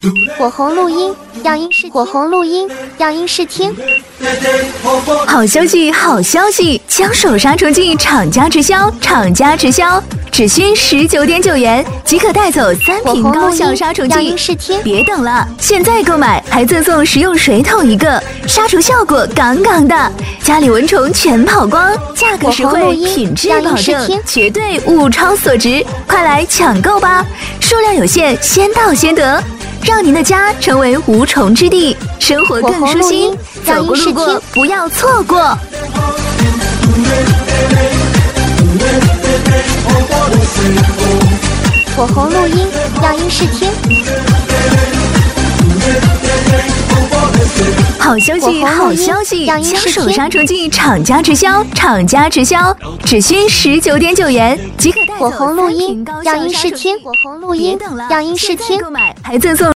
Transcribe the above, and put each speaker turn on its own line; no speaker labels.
火红录音，样音试火红录音，样音试听。
好消息，好消息！枪手杀虫剂厂家直销，厂家直销，只需19.9元即可带走3瓶高效杀虫剂。别等了，现在购买还赠送食用水桶1个，杀除效果杠杠的，家里蚊虫全跑光，价格实惠，品质保证，绝对物超所值，快来抢购吧！数量有限，先到先得。让您的家成为无虫之地，生活更舒心。走过路过，不要错过。
火红录音，样音试听。
好消息，好消息！枪手杀虫剂厂家直销，厂家直销，只需19.9元即可带走
火红录音，样音试听。火红录音，样音试听。
还赠送